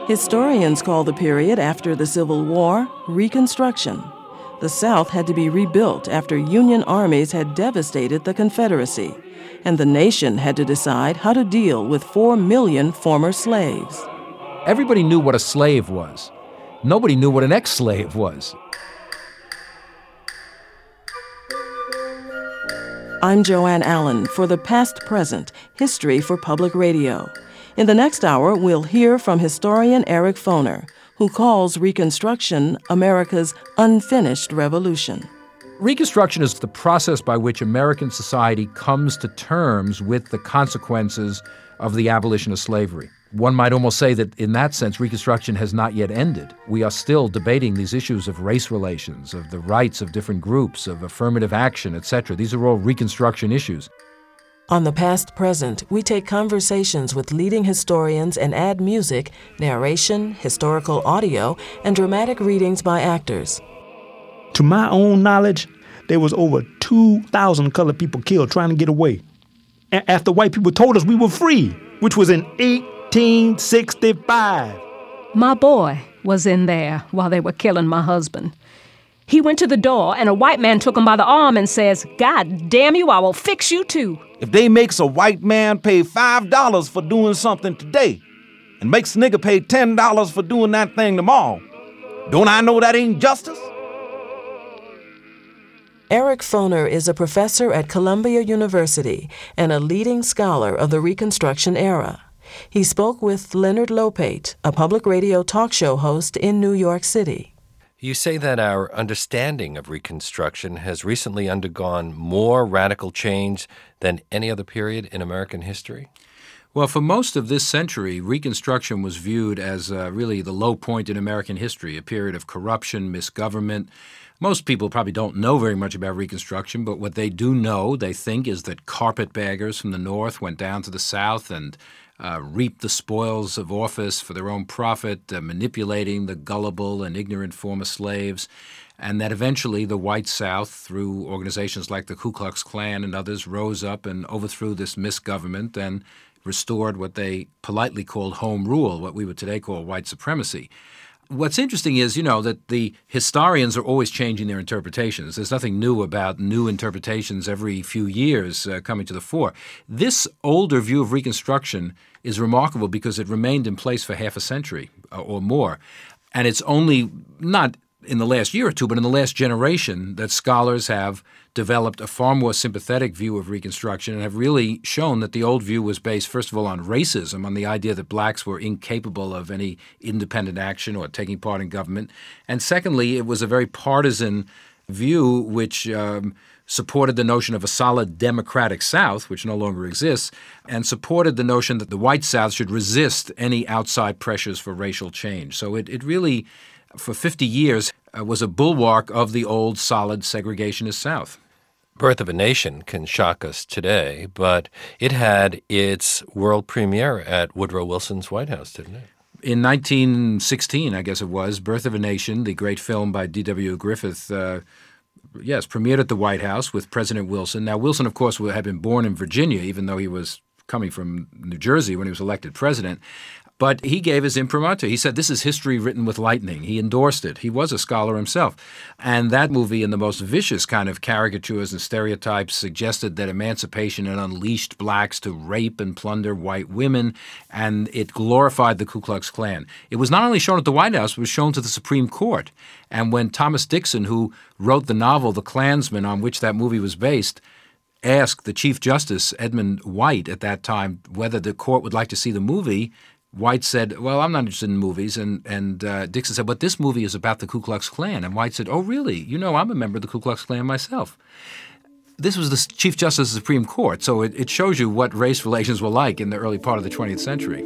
Historians call the period after the Civil War Reconstruction. The South had to be rebuilt after Union armies had devastated the Confederacy, and the nation had to decide how to deal with 4 million former slaves. Everybody knew what a slave was. Nobody knew what an ex-slave was. I'm Joanne Allen for The Past Present, History for Public Radio. In the next hour, we'll hear from historian Eric Foner, who calls Reconstruction America's unfinished revolution. Reconstruction is the process by which American society comes to terms with the consequences of the abolition of slavery. One might almost say that in that sense, Reconstruction has not yet ended. We are still debating these issues of race relations, of the rights of different groups, of affirmative action, etc. These are all Reconstruction issues. On The Past Present, we take conversations with leading historians and add music, narration, historical audio, and dramatic readings by actors. To my own knowledge, there was over 2,000 colored people killed trying to get away. After white people told us we were free, which was in 1865. My boy was in there while they were killing my husband. He went to the door, and a white man took him by the arm and says, "God damn you, I will fix you too." If they makes a white man pay $5 for doing something today and makes a nigga pay $10 for doing that thing tomorrow, don't I know that ain't justice? Eric Foner is a professor at Columbia University and a leading scholar of the Reconstruction era. He spoke with Leonard Lopate, a public radio talk show host in New York City. You say that our understanding of Reconstruction has recently undergone more radical change than any other period in American history? Well, for most of this century, Reconstruction was viewed as really the low point in American history, a period of corruption, misgovernment. Most people probably don't know very much about Reconstruction, but what they do know, they think, is that carpetbaggers from the North went down to the South and reaped the spoils of office for their own profit, manipulating the gullible and ignorant former slaves, and that eventually the white South, through organizations like the Ku Klux Klan and others, rose up and overthrew this misgovernment and restored what they politely called home rule, what we would today call white supremacy. What's interesting is, that the historians are always changing their interpretations. There's nothing new about new interpretations every few years coming to the fore. This older view of Reconstruction is remarkable because it remained in place for half a century or more. And it's only not in the last year or two, but in the last generation that scholars have developed a far more sympathetic view of Reconstruction and have really shown that the old view was based, first of all, on racism, on the idea that blacks were incapable of any independent action or taking part in government. And secondly, it was a very partisan view which supported the notion of a solid democratic South, which no longer exists, and supported the notion that the white South should resist any outside pressures for racial change. So it really, for 50 years, was a bulwark of the old, solid segregationist South. Birth of a Nation can shock us today, but it had its world premiere at Woodrow Wilson's White House, didn't it? In 1916, I guess it was, Birth of a Nation, the great film by D.W. Griffith, premiered at the White House with President Wilson. Now, Wilson, of course, had been born in Virginia, even though he was coming from New Jersey when he was elected president. But he gave his imprimatur. He said, this is history written with lightning. He endorsed it. He was a scholar himself. And that movie, in the most vicious kind of caricatures and stereotypes, suggested that emancipation had unleashed blacks to rape and plunder white women, and it glorified the Ku Klux Klan. It was not only shown at the White House, it was shown to the Supreme Court. And when Thomas Dixon, who wrote the novel The Klansman, on which that movie was based, asked the Chief Justice, Edmund White, at that time, whether the court would like to see the movie, White said, well, I'm not interested in movies. And Dixon said, but this movie is about the Ku Klux Klan. And White said, oh, really? I'm a member of the Ku Klux Klan myself. This was the Chief Justice of the Supreme Court. So it shows you what race relations were like in the early part of the 20th century.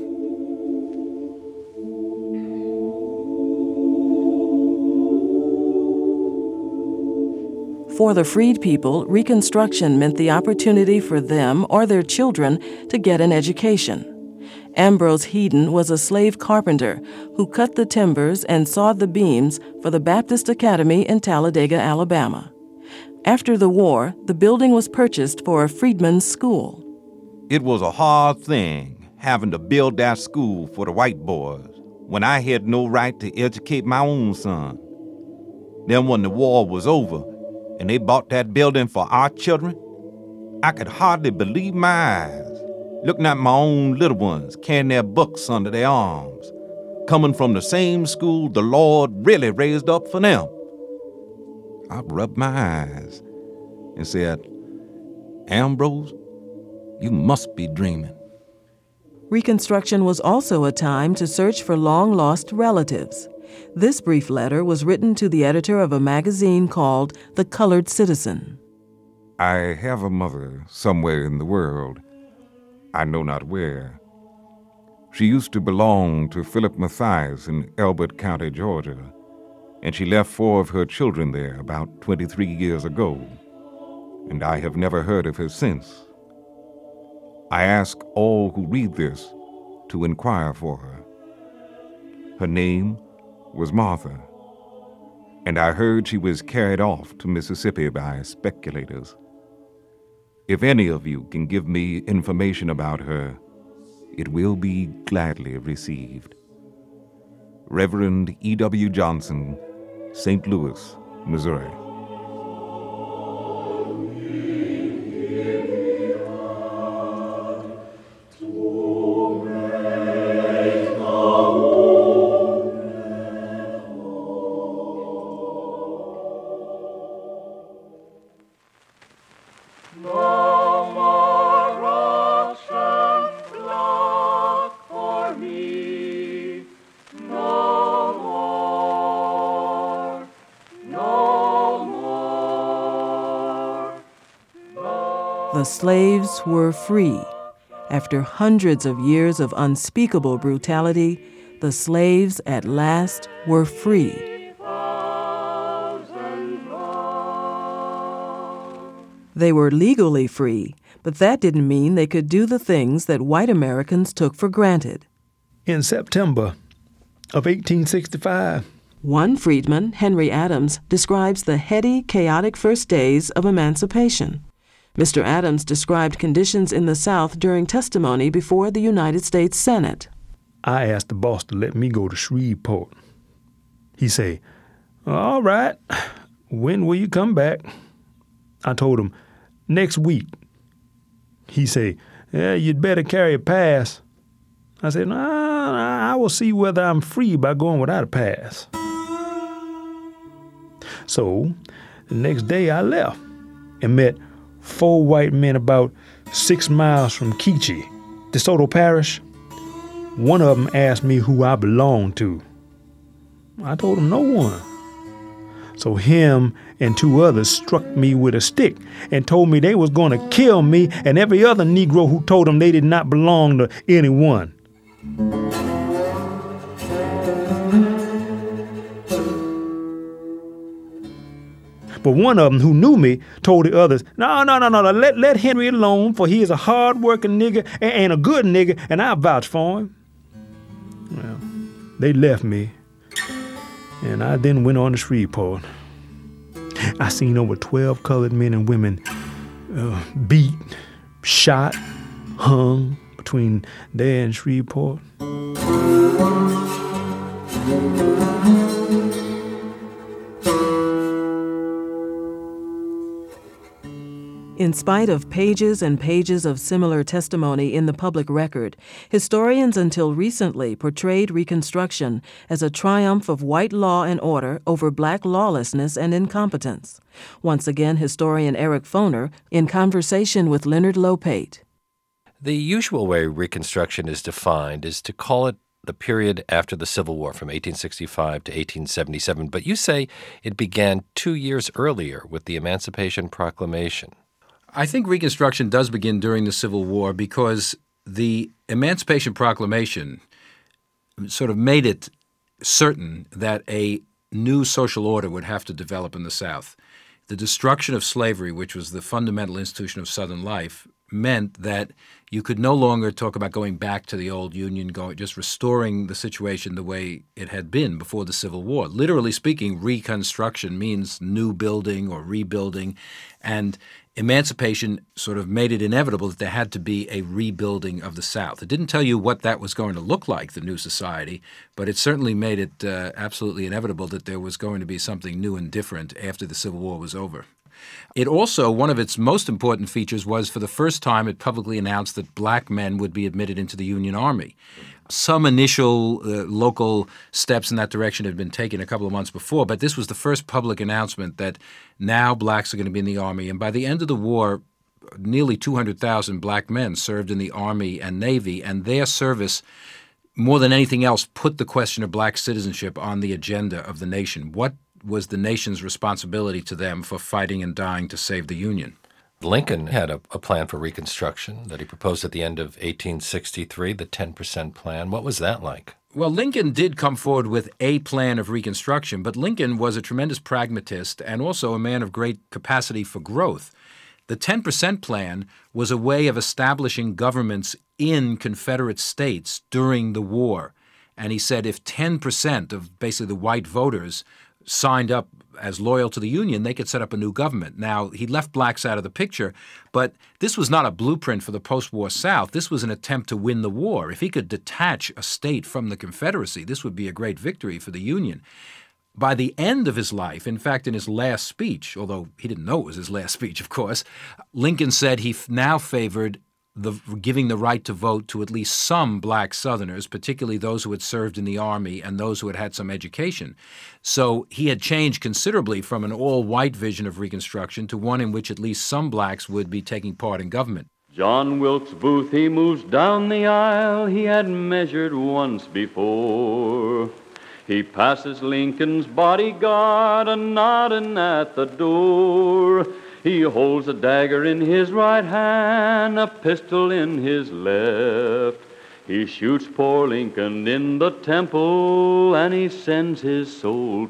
For the freed people, Reconstruction meant the opportunity for them or their children to get an education. Ambrose Heaton was a slave carpenter who cut the timbers and sawed the beams for the Baptist Academy in Talladega, Alabama. After the war, the building was purchased for a freedmen's school. It was a hard thing having to build that school for the white boys when I had no right to educate my own son. Then when the war was over and they bought that building for our children, I could hardly believe my eyes, looking at my own little ones carrying their books under their arms, coming from the same school the Lord really raised up for them. I rubbed my eyes and said, Ambrose, you must be dreaming. Reconstruction was also a time to search for long-lost relatives. This brief letter was written to the editor of a magazine called The Colored Citizen. I have a mother somewhere in the world, I know not where. She used to belong to Philip Mathias in Elbert County, Georgia, and she left 4 of her children there about 23 years ago, and I have never heard of her since. I ask all who read this to inquire for her. Her name was Martha, and I heard she was carried off to Mississippi by speculators. If any of you can give me information about her, it will be gladly received. Reverend E.W. Johnson, St. Louis, Missouri. The slaves were free. After hundreds of years of unspeakable brutality, the slaves at last were free. They were legally free, but that didn't mean they could do the things that white Americans took for granted. In September of 1865, one freedman, Henry Adams, describes the heady, chaotic first days of emancipation. Mr. Adams described conditions in the South during testimony before the United States Senate. I asked the boss to let me go to Shreveport. He say, all right, when will you come back? I told him, next week. He say, yeah, you'd better carry a pass. I said, I will see whether I'm free by going without a pass. So, the next day I left and met 4 white men about 6 miles from Keechee, DeSoto Parish. One of them asked me who I belonged to. I told him no one. So him and 2 others struck me with a stick and told me they was going to kill me and every other Negro who told them they did not belong to anyone. But one of them who knew me told the others, no, let Henry alone, for he is a hard-working nigger and a good nigger, and I vouch for him. Well, they left me, and I then went on to Shreveport. I seen over 12 colored men and women beat, shot, hung between there and Shreveport. In spite of pages and pages of similar testimony in the public record, historians until recently portrayed Reconstruction as a triumph of white law and order over black lawlessness and incompetence. Once again, historian Eric Foner in conversation with Leonard Lopate. The usual way Reconstruction is defined is to call it the period after the Civil War from 1865 to 1877, but you say it began 2 years earlier with the Emancipation Proclamation. I think Reconstruction does begin during the Civil War because the Emancipation Proclamation sort of made it certain that a new social order would have to develop in the South. The destruction of slavery, which was the fundamental institution of Southern life, meant that you could no longer talk about going back to the old Union, just restoring the situation the way it had been before the Civil War. Literally speaking, Reconstruction means new building or rebuilding, and emancipation sort of made it inevitable that there had to be a rebuilding of the South. It didn't tell you what that was going to look like, the new society, but it certainly made it absolutely inevitable that there was going to be something new and different after the Civil War was over. It also, one of its most important features was, for the first time, it publicly announced that black men would be admitted into the Union Army. Some initial local steps in that direction had been taken a couple of months before, but this was the first public announcement that now blacks are going to be in the Army. And by the end of the war, nearly 200,000 black men served in the Army and Navy, and their service, more than anything else, put the question of black citizenship on the agenda of the nation. What was the nation's responsibility to them for fighting and dying to save the Union? Lincoln had a plan for Reconstruction that he proposed at the end of 1863, the 10% plan. What was that like? Well, Lincoln did come forward with a plan of Reconstruction, but Lincoln was a tremendous pragmatist and also a man of great capacity for growth. The 10% plan was a way of establishing governments in Confederate states during the war. And he said if 10% of basically the white voters signed up as loyal to the Union, they could set up a new government. Now, he left blacks out of the picture, but this was not a blueprint for the post-war South. This was an attempt to win the war. If he could detach a state from the Confederacy, this would be a great victory for the Union. By the end of his life, in fact, in his last speech, although he didn't know it was his last speech, of course, Lincoln said he now favored giving the right to vote to at least some black Southerners, particularly those who had served in the Army and those who had had some education. So he had changed considerably from an all-white vision of Reconstruction to one in which at least some blacks would be taking part in government. John Wilkes Booth, he moves down the aisle he had measured once before. He passes Lincoln's bodyguard a-nodding at the door. He holds a dagger in his right hand, a pistol in his left. He shoots poor Lincoln in the temple, and he sends his soul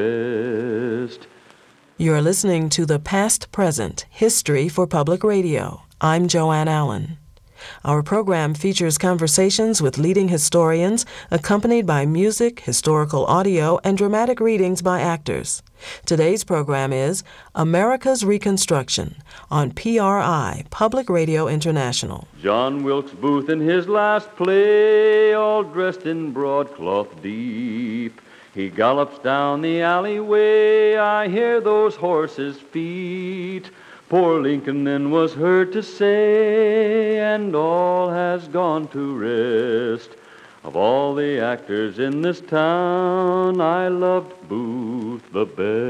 to rest. You're listening to The Past Present, History for Public Radio. I'm Joanne Allen. Our program features conversations with leading historians, accompanied by music, historical audio, and dramatic readings by actors. Today's program is America's Reconstruction on PRI, Public Radio International. John Wilkes Booth in his last play, all dressed in broadcloth deep. He gallops down the alleyway, I hear those horses' feet. Poor Lincoln then was heard to say, and all has gone to rest. Of all the actors in this town, I loved Booth the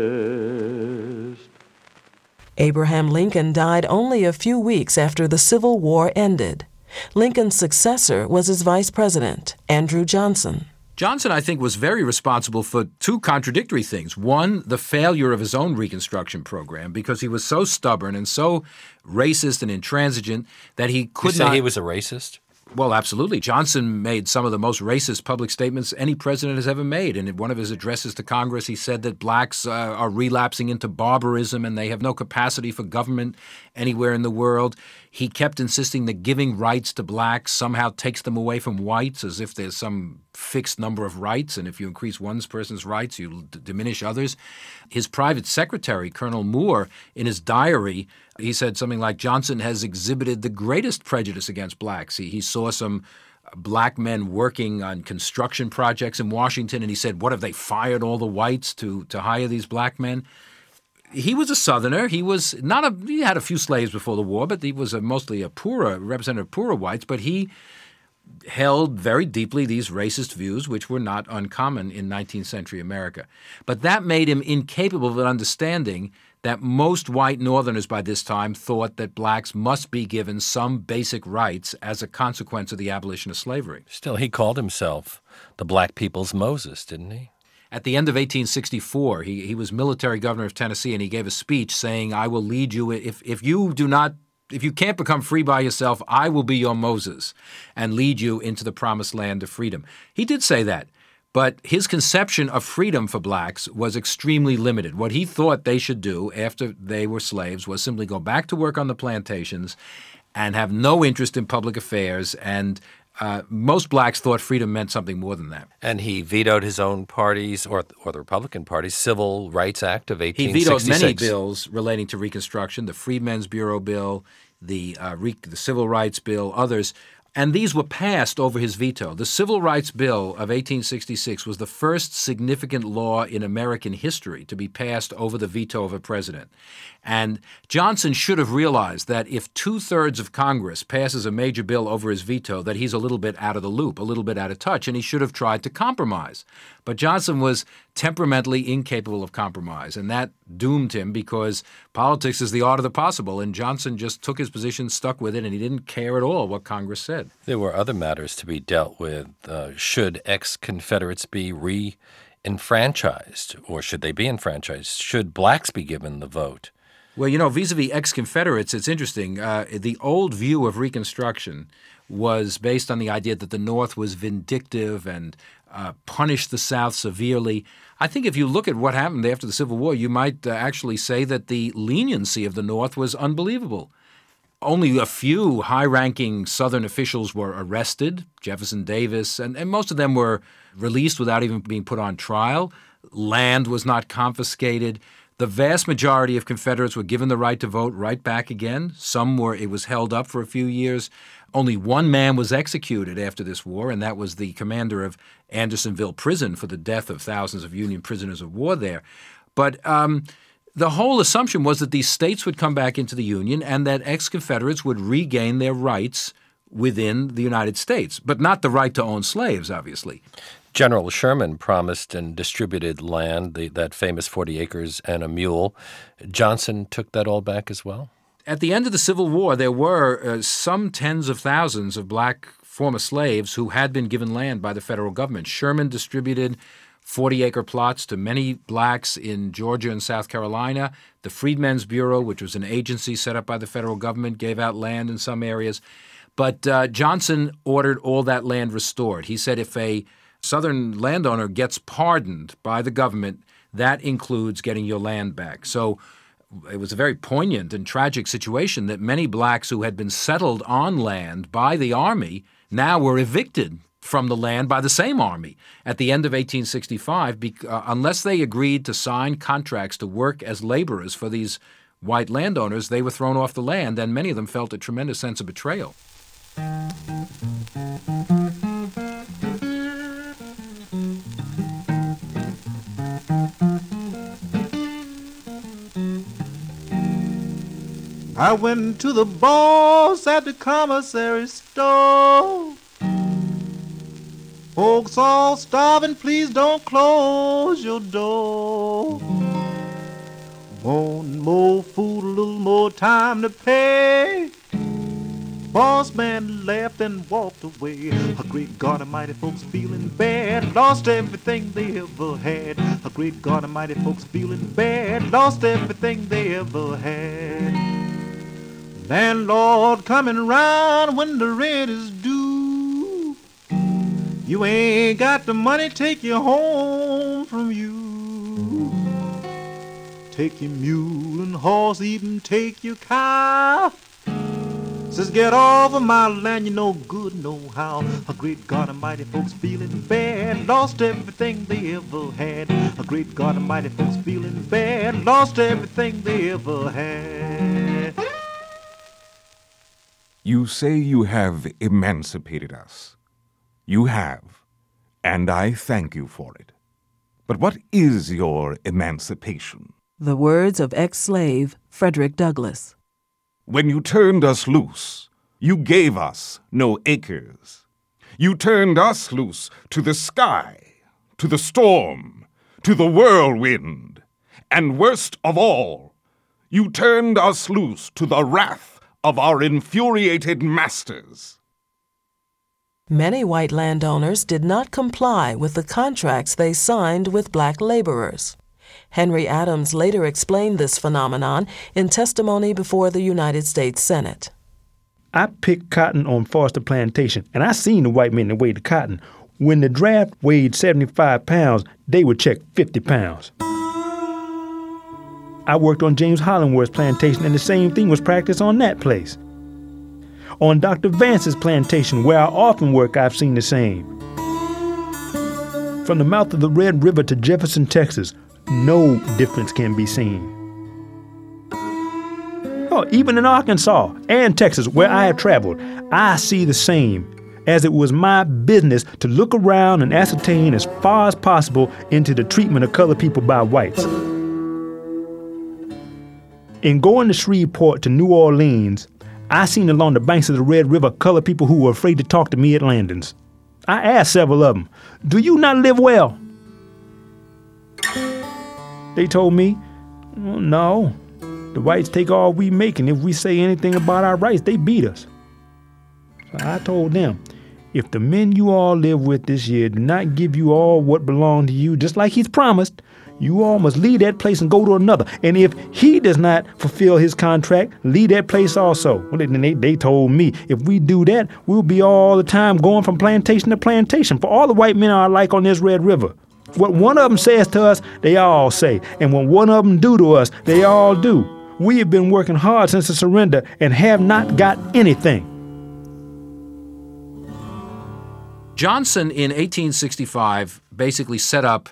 best. Abraham Lincoln died only a few weeks after the Civil War ended. Lincoln's successor was his vice president, Andrew Johnson. Johnson, I think, was very responsible for two contradictory things. One, the failure of his own Reconstruction program, because he was so stubborn and so racist and intransigent that he could not... You say he was a racist? Well, absolutely. Johnson made some of the most racist public statements any president has ever made. And in one of his addresses to Congress, he said that blacks are relapsing into barbarism and they have no capacity for government anywhere in the world. He kept insisting that giving rights to blacks somehow takes them away from whites, as if there's some fixed number of rights, and if you increase one person's rights, you diminish others. His private secretary, Colonel Moore, in his diary, he said something like, Johnson has exhibited the greatest prejudice against blacks. He saw some black men working on construction projects in Washington, and he said, what, have they fired all the whites to hire these black men? He was a Southerner. He had a few slaves before the war, but he was mostly a representative of poorer whites, but he held very deeply these racist views, which were not uncommon in 19th century America. But that made him incapable of understanding that most white Northerners by this time thought that blacks must be given some basic rights as a consequence of the abolition of slavery. Still, he called himself the black people's Moses, didn't he? At the end of 1864, he was military governor of Tennessee, and he gave a speech saying, I will lead you, if you can't become free by yourself, I will be your Moses and lead you into the promised land of freedom. He did say that, but his conception of freedom for blacks was extremely limited. What he thought they should do after they were slaves was simply go back to work on the plantations and have no interest in public affairs and Most blacks thought freedom meant something more than that. And he vetoed his own party's, or the Republican Party's, Civil Rights Act of 1866. He vetoed many bills relating to Reconstruction, the Freedmen's Bureau Bill, the Civil Rights Bill, others. And these were passed over his veto. The Civil Rights Bill of 1866 was the first significant law in American history to be passed over the veto of a president. And Johnson should have realized that if 2/3 of Congress passes a major bill over his veto, that he's a little bit out of the loop, a little bit out of touch, and he should have tried to compromise. But Johnson was temperamentally incapable of compromise, and that doomed him because politics is the art of the possible, and Johnson just took his position, stuck with it, and he didn't care at all what Congress said. There were other matters to be dealt with. Should ex-Confederates be re-enfranchised, or should they be enfranchised? Should blacks be given the vote? Well, vis-a-vis ex-Confederates, it's interesting. The old view of Reconstruction was based on the idea that the North was vindictive and punished the South severely. I think if you look at what happened after the Civil War, you might actually say that the leniency of the North was unbelievable. Only a few high-ranking Southern officials were arrested, Jefferson Davis, and most of them were released without even being put on trial. Land was not confiscated. The vast majority of Confederates were given the right to vote right back again. It was held up for a few years. Only one man was executed after this war, and that was the commander of Andersonville Prison for the death of thousands of Union prisoners of war there. But the whole assumption was that these states would come back into the Union and that ex-Confederates would regain their rights within the United States, but not the right to own slaves, obviously. General Sherman promised and distributed land, that famous 40 acres and a mule. Johnson took that all back as well? At the end of the Civil War, there were some tens of thousands of black former slaves who had been given land by the federal government. Sherman distributed 40-acre plots to many blacks in Georgia and South Carolina. The Freedmen's Bureau, which was an agency set up by the federal government, gave out land in some areas. But Johnson ordered all that land restored. He said if a Southern landowner gets pardoned by the government, that includes getting your land back. So it was a very poignant and tragic situation that many blacks who had been settled on land by the Army now were evicted from the land by the same Army at the end of 1865, unless they agreed to sign contracts to work as laborers for these white landowners, they were thrown off the land, and many of them felt a tremendous sense of betrayal. I went to the boss at the commissary store. Folks all starving, please don't close your door. Want more food, a little more time to pay. Boss man laughed and walked away. A great God Almighty, folks feeling bad, lost everything they ever had. A great God Almighty, folks feeling bad, lost everything they ever had. Landlord coming round when the rent is due. You ain't got the money, take you home from you. Take your mule and horse, even take your cow. Says get off of my land, you no good, no how. A great God Almighty, folks feeling bad, lost everything they ever had. A great God Almighty, folks feeling bad, lost everything they ever had. You say you have emancipated us. You have, and I thank you for it. But what is your emancipation? The words of ex-slave Frederick Douglass. When you turned us loose, you gave us no acres. You turned us loose to the sky, to the storm, to the whirlwind. And worst of all, you turned us loose to the wrath of our infuriated masters. Many white landowners did not comply with the contracts they signed with black laborers. Henry Adams later explained this phenomenon in testimony before the United States Senate. I picked cotton on Foster Plantation, and I seen the white men that weighed the cotton. When the draft weighed 75 pounds, they would check 50 pounds. I worked on James Hollingworth's plantation, and the same thing was practiced on that place. On Dr. Vance's plantation, where I often work, I've seen the same. From the mouth of the Red River to Jefferson, Texas, no difference can be seen. Oh, even in Arkansas and Texas, where I have traveled, I see the same, as it was my business to look around and ascertain as far as possible into the treatment of colored people by whites. In going to Shreveport to New Orleans, I seen along the banks of the Red River colored people who were afraid to talk to me at landings. I asked several of them, "Do you not live well?" They told me, "Well, no. The whites take all we make, and if we say anything about our rights, they beat us." So I told them, if the men you all live with this year do not give you all what belongs to you, just like he's promised, you all must leave that place and go to another. And if he does not fulfill his contract, leave that place also. Well, they told me, if we do that, we'll be all the time going from plantation to plantation, for all the white men are alike on this Red River. What one of them says to us, they all say. And what one of them do to us, they all do. We have been working hard since the surrender and have not got anything. Johnson in 1865 basically set up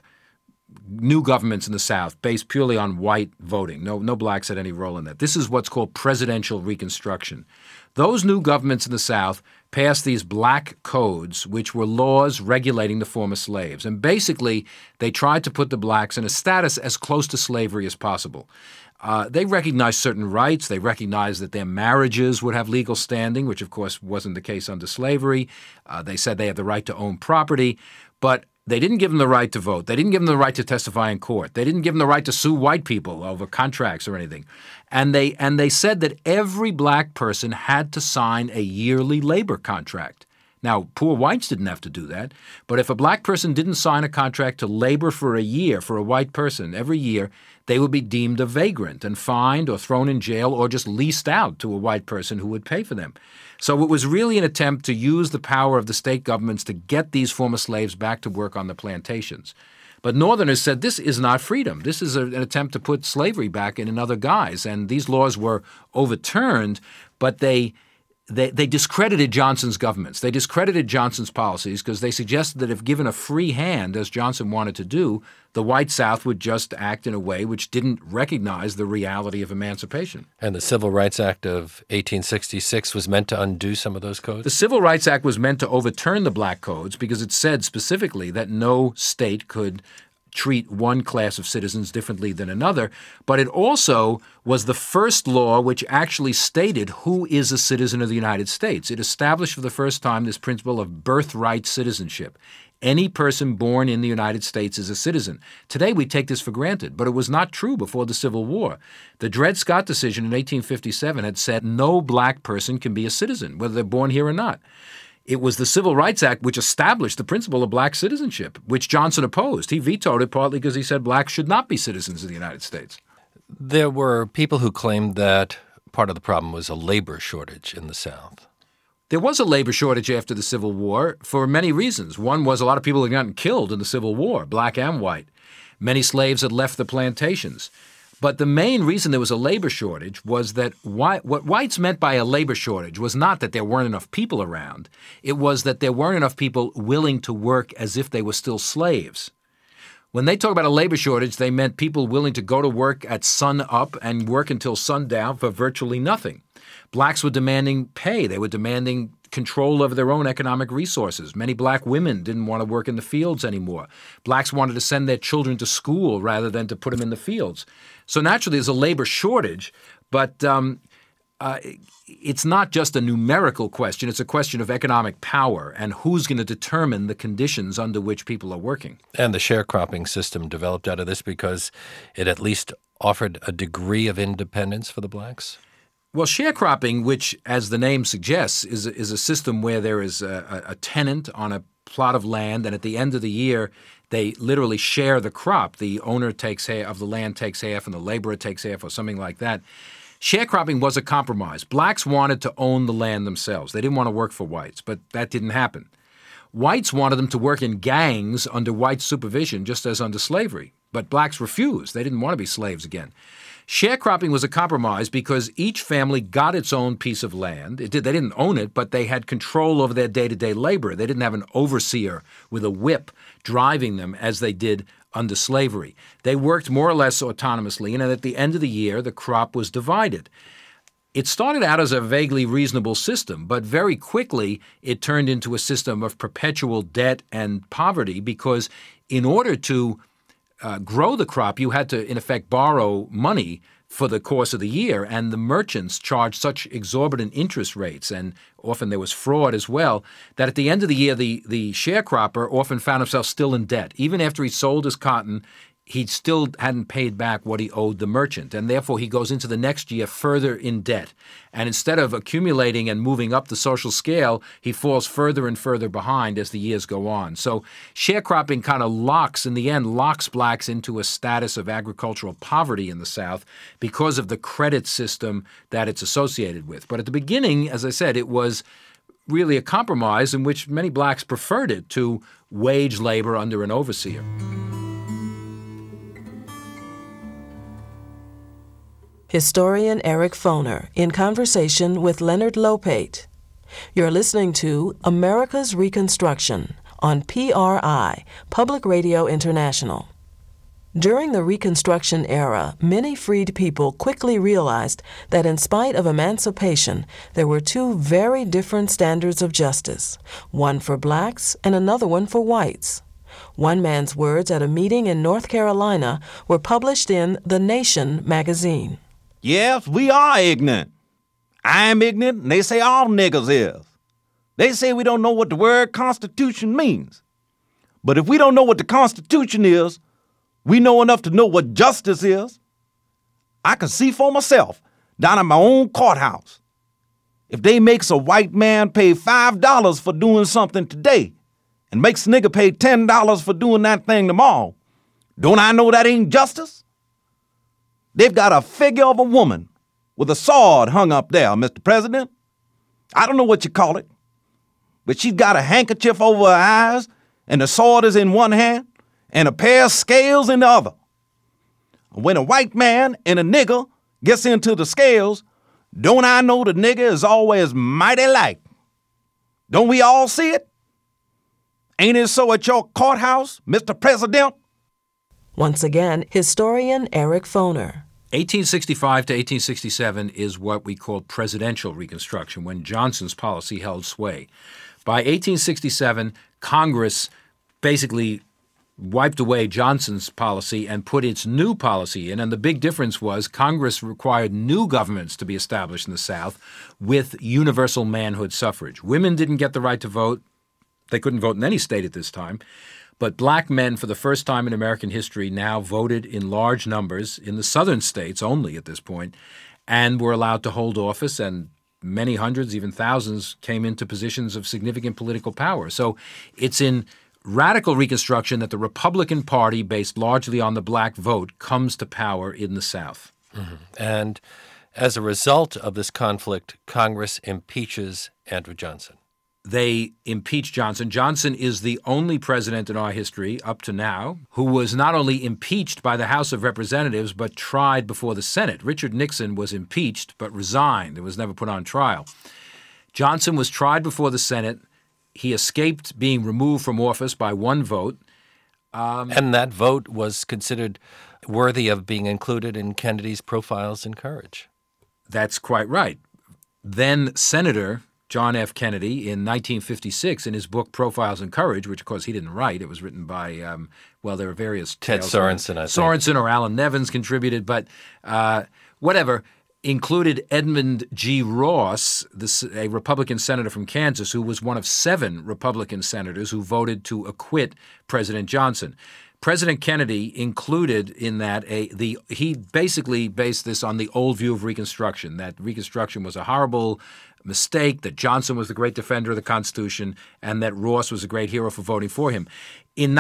new governments in the South based purely on white voting. No blacks had any role in that. This is what's called presidential Reconstruction. Those new governments in the South passed these black codes, which were laws regulating the former slaves. And basically, they tried to put the blacks in a status as close to slavery as possible. They recognized certain rights. They recognized that their marriages would have legal standing, which, of course, wasn't the case under slavery. They said they had the right to own property. But they didn't give them the right to vote. They didn't give them the right to testify in court. They didn't give them the right to sue white people over contracts or anything. And they said that every black person had to sign a yearly labor contract. Now, poor whites didn't have to do that, but if a black person didn't sign a contract to labor for a year for a white person every year, they would be deemed a vagrant and fined or thrown in jail or just leased out to a white person who would pay for them. So it was really an attempt to use the power of the state governments to get these former slaves back to work on the plantations. But Northerners said this is not freedom. This is an attempt to put slavery back in another guise. And these laws were overturned, but they discredited Johnson's governments. They discredited Johnson's policies because they suggested that if given a free hand, as Johnson wanted to do, the white South would just act in a way which didn't recognize the reality of emancipation. And the Civil Rights Act of 1866 was meant to undo some of those codes? The Civil Rights Act was meant to overturn the black codes because it said specifically that no state could treat one class of citizens differently than another, but it also was the first law which actually stated who is a citizen of the United States. It established for the first time this principle of birthright citizenship. Any person born in the United States is a citizen. Today we take this for granted, but it was not true before the Civil War. The Dred Scott decision in 1857 had said no black person can be a citizen, whether they're born here or not. It was the Civil Rights Act which established the principle of black citizenship, which Johnson opposed. He vetoed it partly because he said blacks should not be citizens of the United States. There were people who claimed that part of the problem was a labor shortage in the South. There was a labor shortage after the Civil War for many reasons. One was a lot of people had gotten killed in the Civil War, black and white. Many slaves had left the plantations. But the main reason there was a labor shortage was that what whites meant by a labor shortage was not that there weren't enough people around. It was that there weren't enough people willing to work as if they were still slaves. When they talk about a labor shortage, they meant people willing to go to work at sun up and work until sundown for virtually nothing. Blacks were demanding pay. They were demanding control over their own economic resources. Many black women didn't want to work in the fields anymore. Blacks wanted to send their children to school rather than to put them in the fields. So naturally, there's a labor shortage, but it's not just a numerical question. It's a question of economic power and who's going to determine the conditions under which people are working. And the sharecropping system developed out of this because it at least offered a degree of independence for the blacks? Well, sharecropping, which, as the name suggests, is a system where there is a tenant on a plot of land, and at the end of the year, they literally share the crop. The owner takes half of the land, takes half, and the laborer takes half, or something like that. Sharecropping was a compromise. Blacks wanted to own the land themselves. They didn't want to work for whites, but that didn't happen. Whites wanted them to work in gangs under white supervision, just as under slavery. But blacks refused. They didn't want to be slaves again. Sharecropping was a compromise because each family got its own piece of land. They didn't own it, but they had control over their day-to-day labor. They didn't have an overseer with a whip driving them as they did under slavery. They worked more or less autonomously, and at the end of the year, the crop was divided. It started out as a vaguely reasonable system, but very quickly it turned into a system of perpetual debt and poverty because in order to grow the crop, you had to, in effect, borrow money for the course of the year, and the merchants charged such exorbitant interest rates, and often there was fraud as well, that at the end of the year, the sharecropper often found himself still in debt. Even after he sold his cotton, he still hadn't paid back what he owed the merchant, and therefore he goes into the next year further in debt. And instead of accumulating and moving up the social scale, he falls further and further behind as the years go on. So sharecropping kind of locks blacks into a status of agricultural poverty in the South because of the credit system that it's associated with. But at the beginning, as I said, it was really a compromise in which many blacks preferred it to wage labor under an overseer. Historian Eric Foner in conversation with Leonard Lopate. You're listening to America's Reconstruction on PRI, Public Radio International. During the Reconstruction era, many freed people quickly realized that in spite of emancipation, there were two very different standards of justice, one for blacks and another one for whites. One man's words at a meeting in North Carolina were published in The Nation magazine. Yes, we are ignorant. I'm ignorant, and they say all niggas is. They say we don't know what the word Constitution means. But if we don't know what the Constitution is, we know enough to know what justice is. I can see for myself down at my own courthouse. If they makes a white man pay $5 for doing something today and makes a nigga pay $10 for doing that thing tomorrow, don't I know that ain't justice? They've got a figure of a woman with a sword hung up there, Mr. President. I don't know what you call it, but she's got a handkerchief over her eyes, and the sword is in one hand, and a pair of scales in the other. When a white man and a nigger gets into the scales, don't I know the nigger is always mighty light? Don't we all see it? Ain't it so at your courthouse, Mr. President? Once again, historian Eric Foner. 1865 to 1867 is what we call presidential Reconstruction, when Johnson's policy held sway. By 1867, Congress basically wiped away Johnson's policy and put its new policy in, and the big difference was Congress required new governments to be established in the South with universal manhood suffrage. Women didn't get the right to vote. They couldn't vote in any state at this time. But black men, for the first time in American history, now voted in large numbers in the southern states only at this point, and were allowed to hold office, and many hundreds, even thousands, came into positions of significant political power. So it's in radical Reconstruction that the Republican Party, based largely on the black vote, comes to power in the South. Mm-hmm. And as a result of this conflict, Congress impeaches Andrew Johnson. They impeach Johnson. Johnson is the only president in our history up to now who was not only impeached by the House of Representatives but tried before the Senate. Richard Nixon was impeached but resigned and was never put on trial. Johnson was tried before the Senate. He escaped being removed from office by one vote. And that vote was considered worthy of being included in Kennedy's Profiles in Courage. That's quite right. Then Senator John F. Kennedy, in 1956, in his book Profiles in Courage, which, of course, he didn't write. It was written by, there were various Ted Sorensen, I think. Sorensen or Alan Nevins contributed, but whatever, included Edmund G. Ross, a Republican senator from Kansas, who was one of 7 Republican senators who voted to acquit President Johnson. President Kennedy included in that he basically based this on the old view of Reconstruction, that Reconstruction was a horrible mistake, that Johnson was the great defender of the Constitution, and that Ross was a great hero for voting for him. In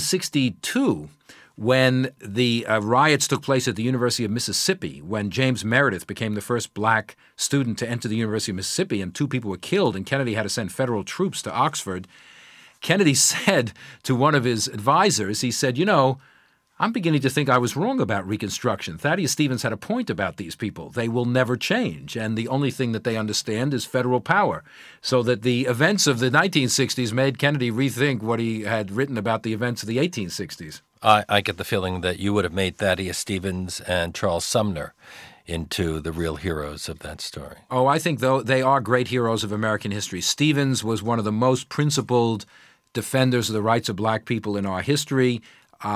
1962, when the riots took place at the University of Mississippi, when James Meredith became the first black student to enter the University of Mississippi and 2 people were killed and Kennedy had to send federal troops to Oxford, Kennedy said to one of his advisors, he said, I'm beginning to think I was wrong about Reconstruction. Thaddeus Stevens had a point about these people. They will never change, and the only thing that they understand is federal power. So that the events of the 1960s made Kennedy rethink what he had written about the events of the 1860s. I get the feeling that you would have made Thaddeus Stevens and Charles Sumner into the real heroes of that story. Oh, I think, though, they are great heroes of American history. Stevens was one of the most principled defenders of the rights of black people in our history.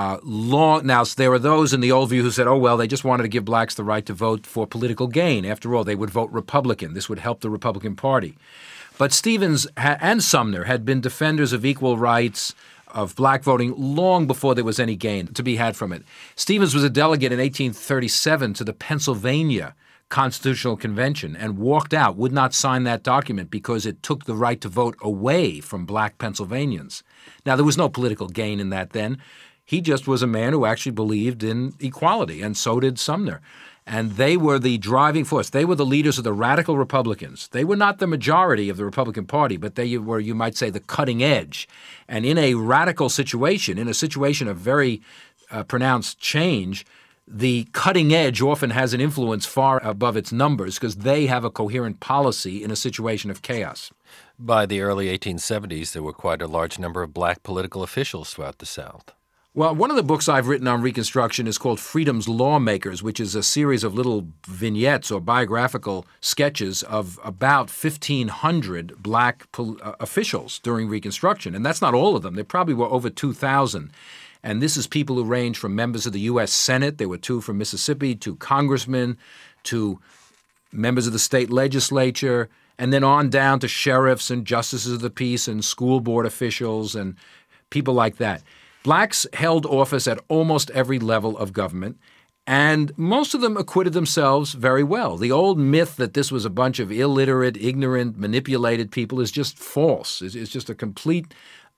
Now, there were those in the old view who said, oh, well, they just wanted to give blacks the right to vote for political gain. After all, they would vote Republican. This would help the Republican Party. But Stevens and Sumner had been defenders of equal rights, of black voting, long before there was any gain to be had from it. Stevens was a delegate in 1837 to the Pennsylvania Constitutional Convention and walked out, would not sign that document because it took the right to vote away from black Pennsylvanians. Now, there was no political gain in that then. He just was a man who actually believed in equality, and so did Sumner. And they were the driving force. They were the leaders of the radical Republicans. They were not the majority of the Republican Party, but they were, you might say, the cutting edge. And in a radical situation, in a situation of very pronounced change, the cutting edge often has an influence far above its numbers because they have a coherent policy in a situation of chaos. By the early 1870s, there were quite a large number of black political officials throughout the South. Well, one of the books I've written on Reconstruction is called Freedom's Lawmakers, which is a series of little vignettes or biographical sketches of about 1,500 black officials during Reconstruction. And that's not all of them. There probably were over 2,000. And this is people who range from members of the U.S. Senate, there were 2 from Mississippi, to congressmen, to members of the state legislature, and then on down to sheriffs and justices of the peace and school board officials and people like that. Blacks held office at almost every level of government, and most of them acquitted themselves very well. The old myth that this was a bunch of illiterate, ignorant, manipulated people is just false. It's just a complete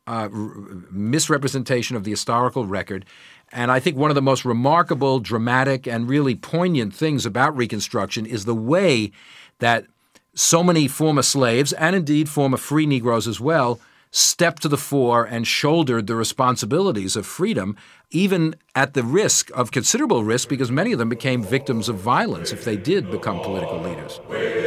misrepresentation of the historical record. And I think one of the most remarkable, dramatic, and really poignant things about Reconstruction is the way that so many former slaves, and indeed former free Negroes as well, stepped to the fore and shouldered the responsibilities of freedom, even at the risk of considerable risk, because many of them became victims of violence if they did become political leaders.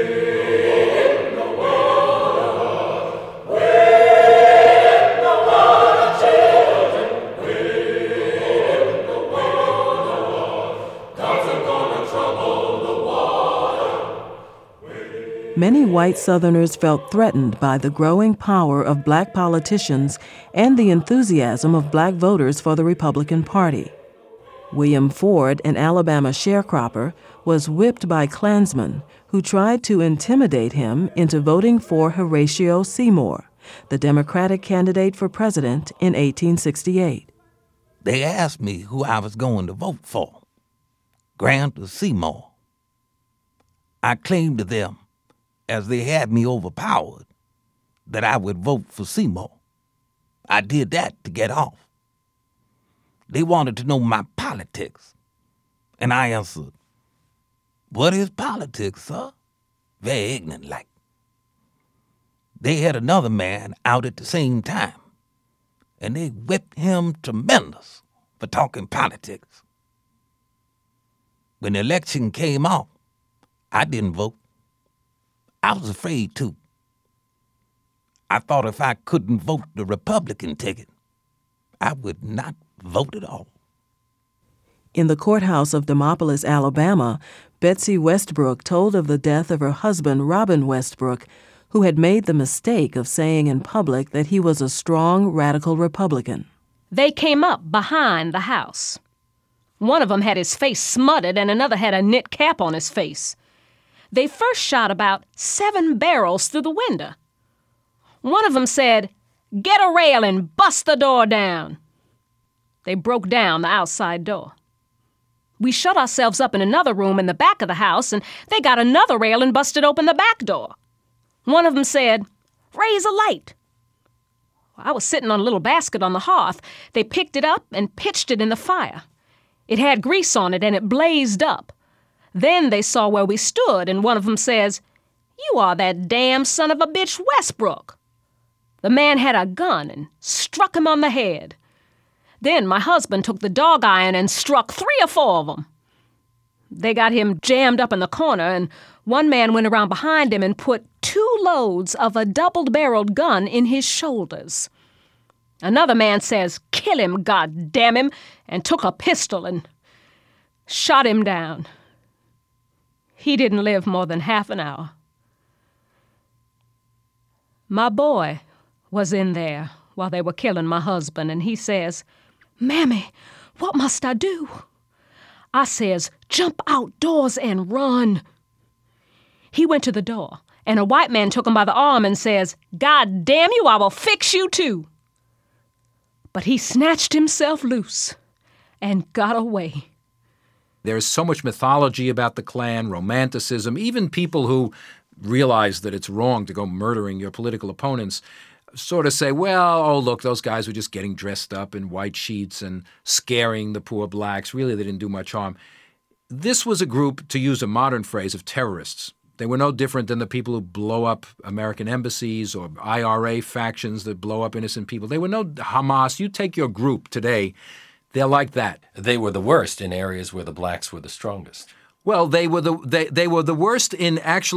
Many white Southerners felt threatened by the growing power of black politicians and the enthusiasm of black voters for the Republican Party. William Ford, an Alabama sharecropper, was whipped by Klansmen who tried to intimidate him into voting for Horatio Seymour, the Democratic candidate for president in 1868. They asked me who I was going to vote for, Grant or Seymour. I claimed to them, as they had me overpowered, that I would vote for Seymour. I did that to get off. They wanted to know my politics, and I answered, "What is politics, sir?" Very ignorant like. They had another man out at the same time, and they whipped him tremendous for talking politics. When the election came off, I didn't vote. I was afraid to. I thought if I couldn't vote the Republican ticket, I would not vote at all. In the courthouse of Demopolis, Alabama, Betsy Westbrook told of the death of her husband, Robin Westbrook, who had made the mistake of saying in public that he was a strong radical Republican. They came up behind the house. One of them had his face smutted and another had a knit cap on his face. They first shot about 7 barrels through the window. One of them said, "Get a rail and bust the door down." They broke down the outside door. We shut ourselves up in another room in the back of the house, and they got another rail and busted open the back door. One of them said, "Raise a light." I was sitting on a little basket on the hearth. They picked it up and pitched it in the fire. It had grease on it, and it blazed up. Then they saw where we stood, and one of them says, "You are that damn son of a bitch Westbrook." The man had a gun and struck him on the head. Then my husband took the dog iron and struck 3 or 4 of them. They got him jammed up in the corner, and one man went around behind him and put 2 loads of a double-barreled gun in his shoulders. Another man says, "Kill him, God damn him," and took a pistol and shot him down. He didn't live more than half an hour. My boy was in there while they were killing my husband, and he says, "Mammy, what must I do?" I says, "Jump outdoors and run." He went to the door, and a white man took him by the arm and says, "God damn you, I will fix you too." But he snatched himself loose and got away. There's so much mythology about the Klan, romanticism, even people who realize that it's wrong to go murdering your political opponents sort of say, well, oh, look, those guys were just getting dressed up in white sheets and scaring the poor blacks. Really, they didn't do much harm. This was a group, to use a modern phrase, of terrorists. They were no different than the people who blow up American embassies or IRA factions that blow up innocent people. They were no Hamas. You take your group today, they're like that. They were the worst in areas where the blacks were the strongest. Well, they were the worst in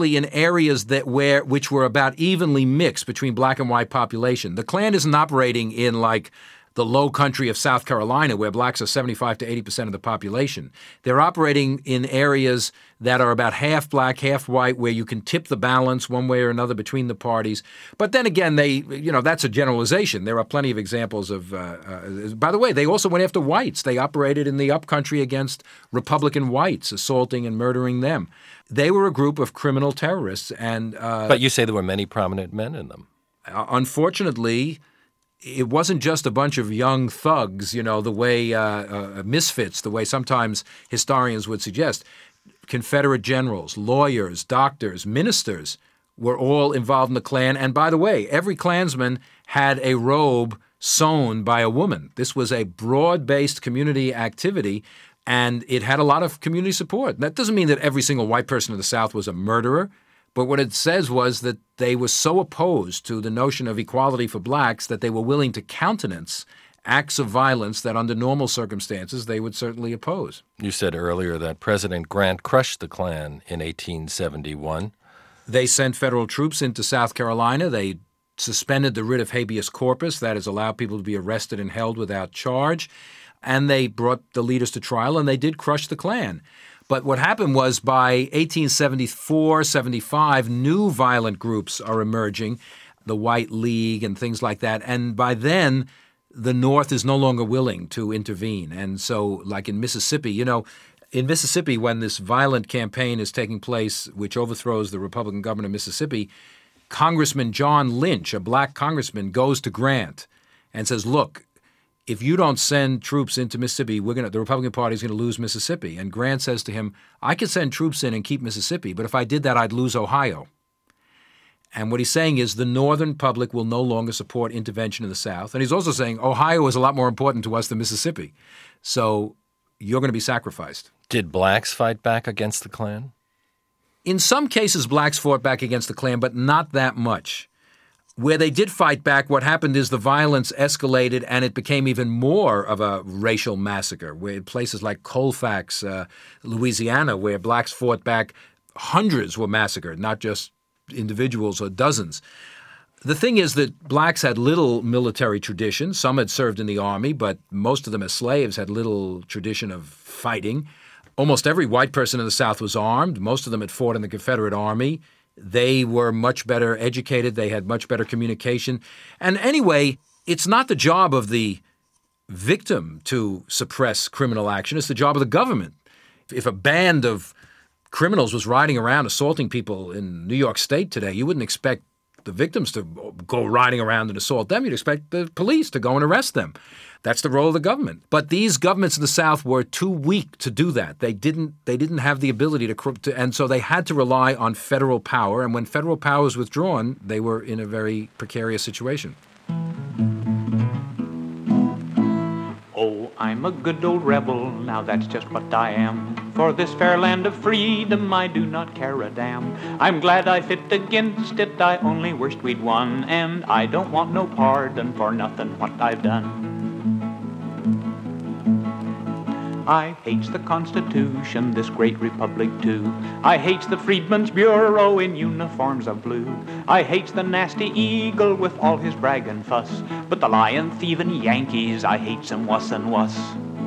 areas which were about evenly mixed between black and white population. The Klan isn't operating in like the low country of South Carolina, where blacks are 75 to 80% of the population. They're operating in areas that are about half black, half white, where you can tip the balance one way or another between the parties. But then again, that's a generalization. There are plenty of examples of, by the way, they also went after whites. They operated in the upcountry against Republican whites, assaulting and murdering them. They were a group of criminal terrorists. But you say there were many prominent men in them. Unfortunately, it wasn't just a bunch of young thugs, the way misfits, the way sometimes historians would suggest. Confederate generals, lawyers, doctors, ministers were all involved in the Klan. And by the way, every Klansman had a robe sewn by a woman. This was a broad-based community activity, and it had a lot of community support. That doesn't mean that every single white person in the South was a murderer. But what it says was that they were so opposed to the notion of equality for blacks that they were willing to countenance acts of violence that under normal circumstances they would certainly oppose. You said earlier that President Grant crushed the Klan in 1871. They sent federal troops into South Carolina. They suspended the writ of habeas corpus, that is, allowed people to be arrested and held without charge. And they brought the leaders to trial, and they did crush the Klan. But what happened was by 1874, 75, new violent groups are emerging, the White League and things like that. And by then, the North is no longer willing to intervene. And so, like in Mississippi, in Mississippi, when this violent campaign is taking place, which overthrows the Republican government of Mississippi, Congressman John Lynch, a black congressman, goes to Grant and says, look, if you don't send troops into Mississippi, the Republican Party is going to lose Mississippi. And Grant says to him, I could send troops in and keep Mississippi, but if I did that, I'd lose Ohio. And what he's saying is the northern public will no longer support intervention in the South. And he's also saying Ohio is a lot more important to us than Mississippi. So you're going to be sacrificed. Did blacks fight back against the Klan? In some cases, blacks fought back against the Klan, but not that much. Where they did fight back, what happened is the violence escalated and it became even more of a racial massacre. Where places like Colfax, Louisiana, where blacks fought back, hundreds were massacred, not just individuals or dozens. The thing is that blacks had little military tradition. Some had served in the army, but most of them as slaves had little tradition of fighting. Almost every white person in the South was armed. Most of them had fought in the Confederate Army. They were much better educated. They had much better communication. And anyway, it's not the job of the victim to suppress criminal action. It's the job of the government. If a band of criminals was riding around assaulting people in New York State today, you wouldn't expect the victims to go riding around and assault them. You'd expect the police to go and arrest them. That's the role of the government. But these governments in the South were too weak to do that. They didn't have the ability to, and so they had to rely on federal power. And when federal power was withdrawn, they were in a very precarious situation. Oh, I'm a good old rebel, now that's just what I am. For this fair land of freedom, I do not care a damn. I'm glad I fit against it, I only wished we'd won. And I don't want no pardon for nothing what I've done. I hates the Constitution, this great republic too. I hates the Freedmen's Bureau in uniforms of blue. I hates the nasty eagle with all his brag and fuss. But the lion thieving Yankees, I hates 'em wuss and wuss.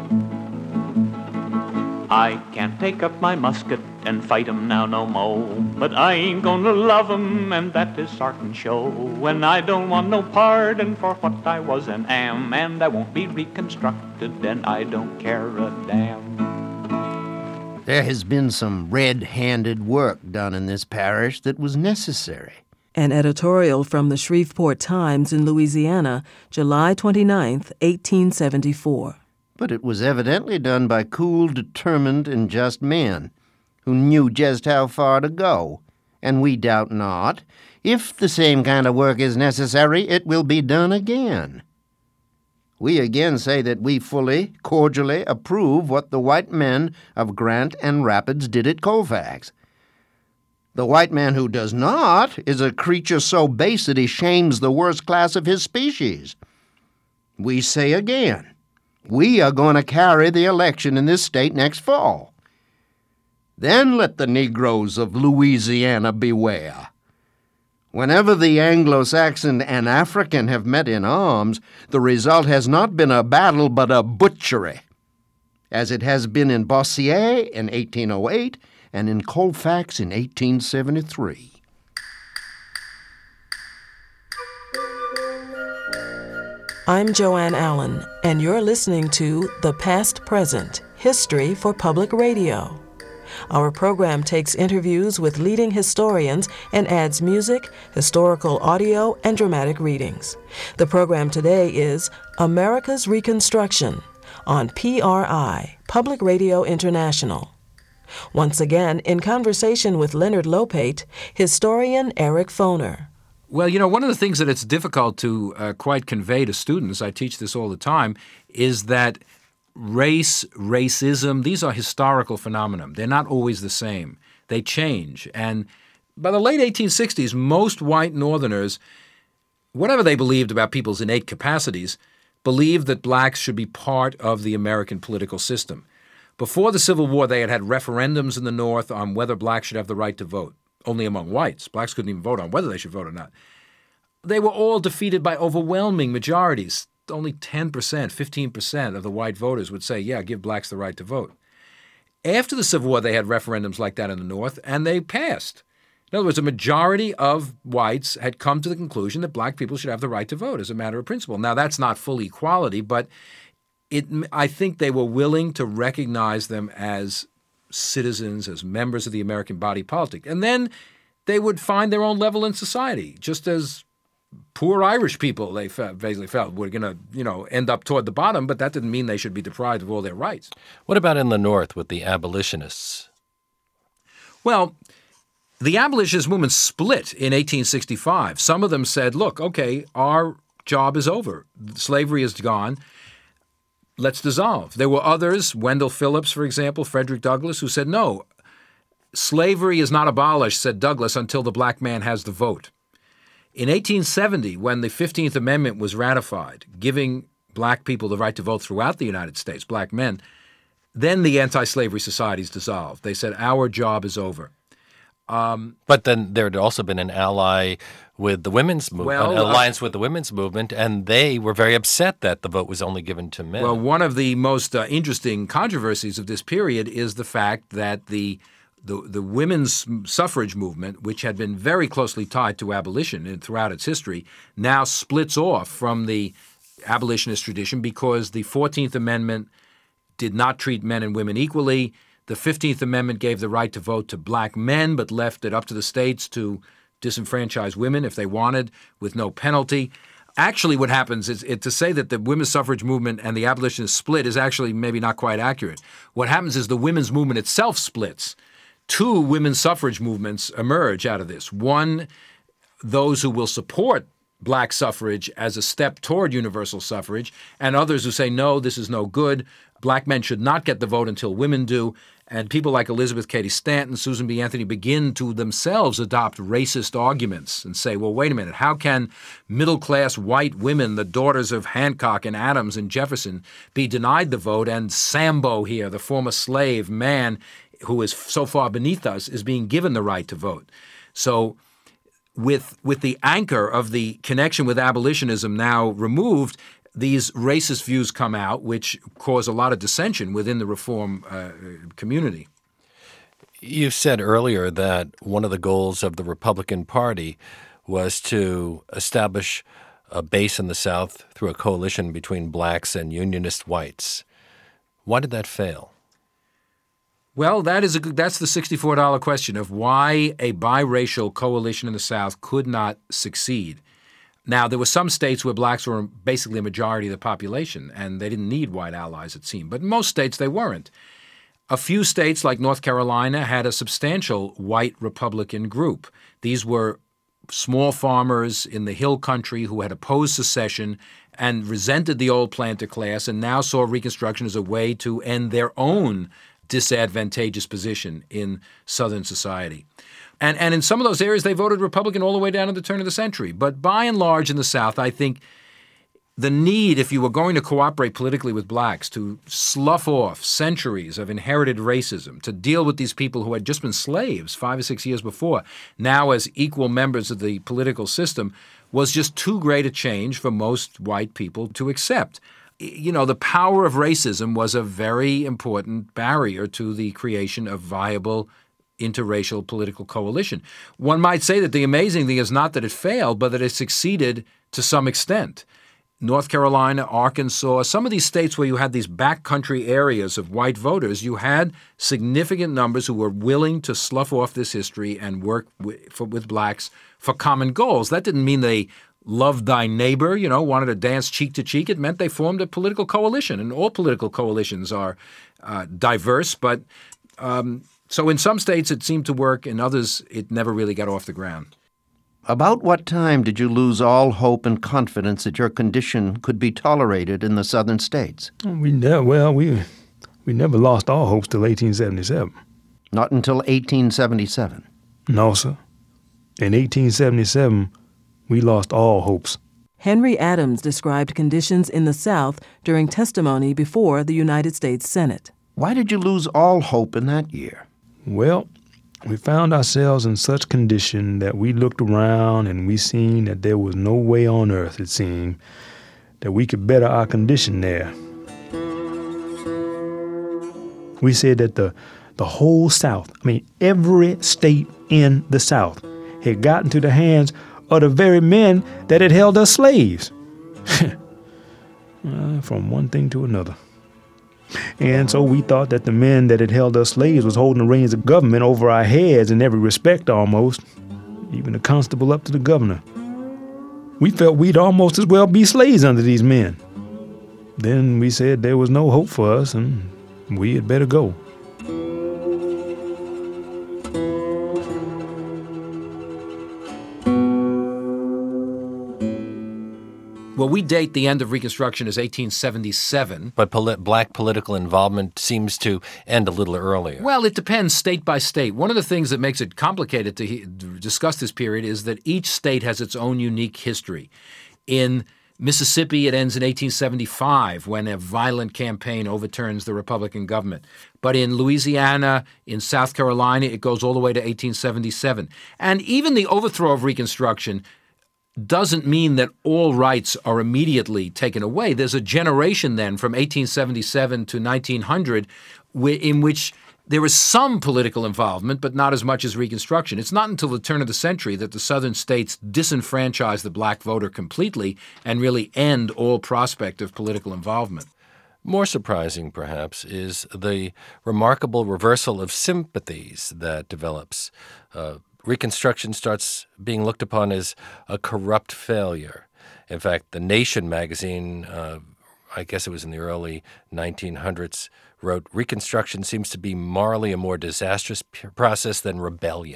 I can't take up my musket and fight 'em now no mo', but I ain't gonna love 'em, and that is sartin show. When I don't want no pardon for what I was and am, and I won't be reconstructed, and I don't care a damn. There has been some red-handed work done in this parish that was necessary. An editorial from the Shreveport Times in Louisiana, July 29, 1874. But it was evidently done by cool, determined, and just men who knew just how far to go. And we doubt not, if the same kind of work is necessary, it will be done again. We again say that we fully, cordially approve what the white men of Grant and Rapids did at Colfax. The white man who does not is a creature so base that he shames the worst class of his species. We say again, we are going to carry the election in this state next fall. Then let the Negroes of Louisiana beware. Whenever the Anglo-Saxon and African have met in arms, the result has not been a battle but a butchery, as it has been in Bossier in 1808 and in Colfax in 1873. I'm Joanne Allen, and you're listening to The Past Present, History for Public Radio. Our program takes interviews with leading historians and adds music, historical audio, and dramatic readings. The program today is America's Reconstruction on PRI, Public Radio International. Once again, in conversation with Leonard Lopate, historian Eric Foner. Well, you know, one of the things that it's difficult to quite convey to students, I teach this all the time, is that race, racism, these are historical phenomena. They're not always the same. They change. And by the late 1860s, most white Northerners, whatever they believed about people's innate capacities, believed that blacks should be part of the American political system. Before the Civil War, they had had referendums in the North on whether blacks should have the right to vote. Only among whites. Blacks couldn't even vote on whether they should vote or not. They were all defeated by overwhelming majorities. Only 10%, 15% of the white voters would say, yeah, give blacks the right to vote. After the Civil War, they had referendums like that in the North, and they passed. In other words, a majority of whites had come to the conclusion that black people should have the right to vote as a matter of principle. Now, that's not full equality, but I think they were willing to recognize them as citizens, as members of the American body politic. And then they would find their own level in society, just as poor Irish people, they basically felt, were going to, end up toward the bottom, but that didn't mean they should be deprived of all their rights. What about in the North with the abolitionists? Well, the abolitionist movement split in 1865. Some of them said, look, okay, our job is over. Slavery is gone. Let's dissolve. There were others, Wendell Phillips, for example, Frederick Douglass, who said, no, slavery is not abolished, said Douglass, until the black man has the vote. In 1870, when the 15th Amendment was ratified, giving black people the right to vote throughout the United States, black men, then the anti-slavery societies dissolved. They said, our job is over. But then there had also been an ally with the women's movement, an alliance with the women's movement, and they were very upset that the vote was only given to men. Well, one of the most interesting controversies of this period is the fact that the women's suffrage movement, which had been very closely tied to abolition throughout its history, now splits off from the abolitionist tradition because the 14th Amendment did not treat men and women equally. The 15th Amendment gave the right to vote to black men, but left it up to the states to disenfranchise women if they wanted, with no penalty. Actually, what happens is to say that the women's suffrage movement and the abolitionists split is actually maybe not quite accurate. What happens is the women's movement itself splits. Two women's suffrage movements emerge out of this. One, those who will support black suffrage as a step toward universal suffrage, and others who say, no, this is no good. Black men should not get the vote until women do. And people like Elizabeth Cady Stanton, Susan B. Anthony begin to themselves adopt racist arguments and say, well, wait a minute, how can middle-class white women, the daughters of Hancock and Adams and Jefferson, be denied the vote, and Sambo here, the former slave man who is so far beneath us, is being given the right to vote? So with the anchor of the connection with abolitionism now removed, these racist views come out, which cause a lot of dissension within the reform community. You said earlier that one of the goals of the Republican Party was to establish a base in the South through a coalition between blacks and unionist whites. Why did that fail? Well, that's the $64 question of why a biracial coalition in the South could not succeed. Now, there were some states where blacks were basically a majority of the population, and they didn't need white allies, it seemed. But in most states, they weren't. A few states, like North Carolina, had a substantial white Republican group. These were small farmers in the hill country who had opposed secession and resented the old planter class and now saw Reconstruction as a way to end their own disadvantageous position in Southern society. And in some of those areas, they voted Republican all the way down to the turn of the century. But by and large in the South, I think the need, if you were going to cooperate politically with blacks, to slough off centuries of inherited racism, to deal with these people who had just been slaves 5 or 6 years before, now as equal members of the political system, was just too great a change for most white people to accept. You know, the power of racism was a very important barrier to the creation of viable interracial political coalition. One might say that the amazing thing is not that it failed, but that it succeeded to some extent. North Carolina, Arkansas, some of these states where you had these backcountry areas of white voters, you had significant numbers who were willing to slough off this history and work with blacks for common goals. That didn't mean they loved thy neighbor, wanted to dance cheek to cheek. It meant they formed a political coalition, and all political coalitions are diverse, but so in some states it seemed to work, in others it never really got off the ground. About what time did you lose all hope and confidence that your condition could be tolerated in the southern states? We never lost all hopes till 1877. Not until 1877? No, sir. In 1877, we lost all hopes. Henry Adams described conditions in the South during testimony before the United States Senate. Why did you lose all hope in that year? Well, we found ourselves in such condition that we looked around and we seen that there was no way on earth, it seemed, that we could better our condition there. We said that the whole South, every state in the South, had gotten to the hands of the very men that had held us slaves. From one thing to another. And so we thought that the men that had held us slaves was holding the reins of government over our heads in every respect almost, even the constable up to the governor. We felt we'd almost as well be slaves under these men. Then we said there was no hope for us and we had better go. Well, we date the end of Reconstruction as 1877. But black political involvement seems to end a little earlier. Well, it depends state by state. One of the things that makes it complicated to discuss this period is that each state has its own unique history. In Mississippi, it ends in 1875 when a violent campaign overturns the Republican government. But in Louisiana, in South Carolina, it goes all the way to 1877. And even the overthrow of Reconstruction doesn't mean that all rights are immediately taken away. There's a generation then from 1877 to 1900 in which there is some political involvement, but not as much as Reconstruction. It's not until the turn of the century that the southern states disenfranchise the black voter completely and really end all prospect of political involvement. More surprising, perhaps, is the remarkable reversal of sympathies that develops. Reconstruction starts being looked upon as a corrupt failure. In fact, The Nation magazine, I guess it was in the early 1900s, wrote, "Reconstruction seems to be morally a more disastrous process than rebellion."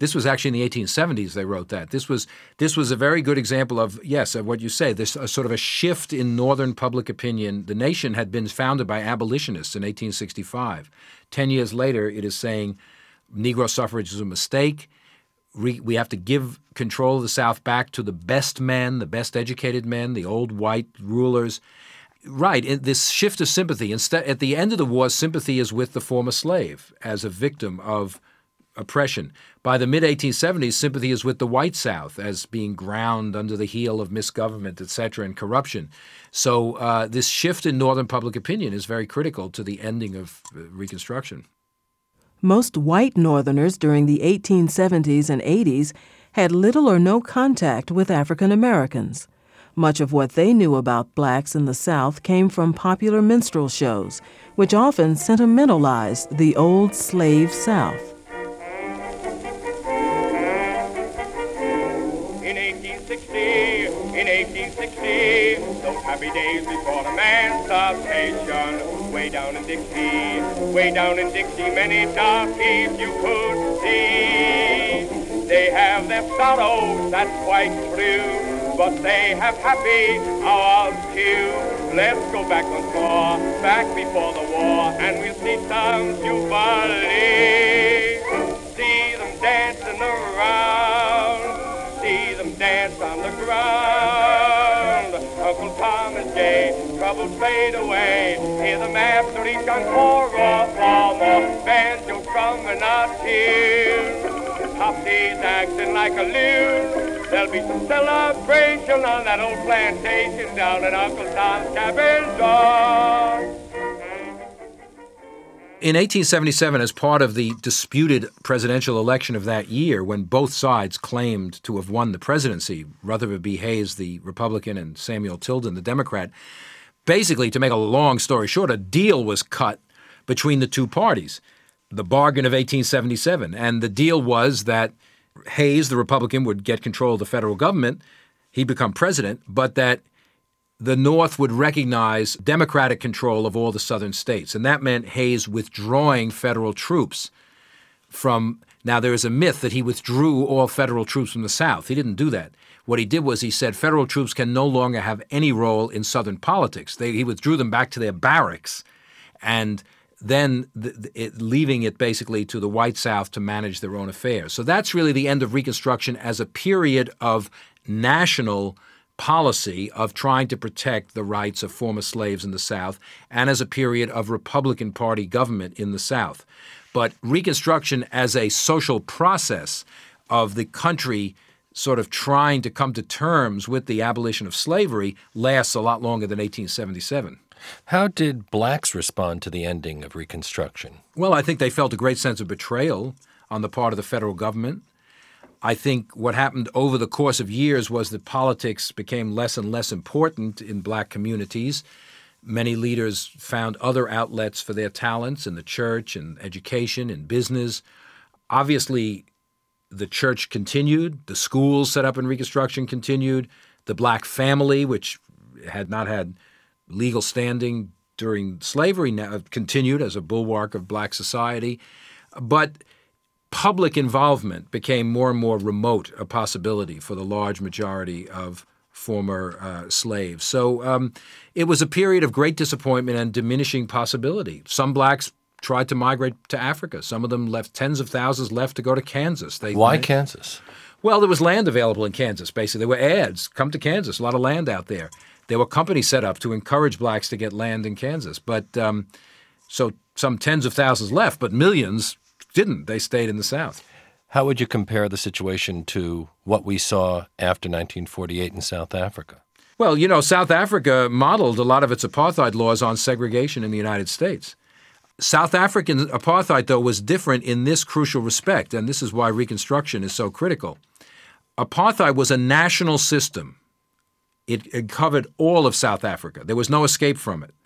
This was actually in the 1870s they wrote that. This was a very good example of, yes, of what you say, this sort of a shift in Northern public opinion. The nation had been founded by abolitionists in 1865. 10 years later, it is saying Negro suffrage is a mistake. We have to give control of the South back to the best men, the best educated men, the old white rulers. Right, this shift of sympathy. Instead, at the end of the war, sympathy is with the former slave as a victim of oppression. By the mid-1870s, sympathy is with the white South as being ground under the heel of misgovernment, et cetera, and corruption. So this shift in Northern public opinion is very critical to the ending of Reconstruction. Most white Northerners during the 1870s and 80s had little or no contact with African Americans. Much of what they knew about blacks in the South came from popular minstrel shows, which often sentimentalized the old slave South. In 1860, those happy days before the man's starvation, way down in Dixie, many darkies you could see. They have their sorrows, that's quite true, but they have happy hours too. Let's go back once more, back before the war, and we'll see some jubilee. See them dancing around, see them dance on the ground. Uncle Tom is gay, troubles fade away. Hear the master encore for more banjo drumming our tune. Topsy's acting like a loon. There'll be some celebration on that old plantation down at Uncle Tom's cabin door. In 1877, as part of the disputed presidential election of that year, when both sides claimed to have won the presidency, Rutherford B. Hayes, the Republican, and Samuel Tilden, the Democrat, basically, to make a long story short, a deal was cut between the two parties, the bargain of 1877. And the deal was that Hayes, the Republican, would get control of the federal government, he'd become president, but that the North would recognize Democratic control of all the southern states. And that meant Hayes withdrawing federal troops from – now, there is a myth that he withdrew all federal troops from the South. He didn't do that. What he did was he said federal troops can no longer have any role in southern politics. He withdrew them back to their barracks and then leaving it basically to the white South to manage their own affairs. So that's really the end of Reconstruction as a period of national policy of trying to protect the rights of former slaves in the South and as a period of Republican Party government in the South. But Reconstruction as a social process of the country sort of trying to come to terms with the abolition of slavery lasts a lot longer than 1877. How did blacks respond to the ending of Reconstruction? Well, I think they felt a great sense of betrayal on the part of the federal government. I think what happened over the course of years was that politics became less and less important in black communities. Many leaders found other outlets for their talents in the church and education and business. Obviously, the church continued. The schools set up in Reconstruction continued. The black family, which had not had legal standing during slavery, now continued as a bulwark of black society. But public involvement became more and more remote a possibility for the large majority of former slaves. So it was a period of great disappointment and diminishing possibility. Some blacks tried to migrate to Africa. Some of them left, tens of thousands left to go to Kansas. Why Kansas? Well, there was land available in Kansas, basically. There were ads, come to Kansas, a lot of land out there. There were companies set up to encourage blacks to get land in Kansas. But so some tens of thousands left, but millions didn't. They stayed in the South. How would you compare the situation to what we saw after 1948 in South Africa? Well, you know, South Africa modeled a lot of its apartheid laws on segregation in the United States. South African apartheid, though, was different in this crucial respect, and this is why Reconstruction is so critical. Apartheid was a national system. It covered all of South Africa. There was no escape from it.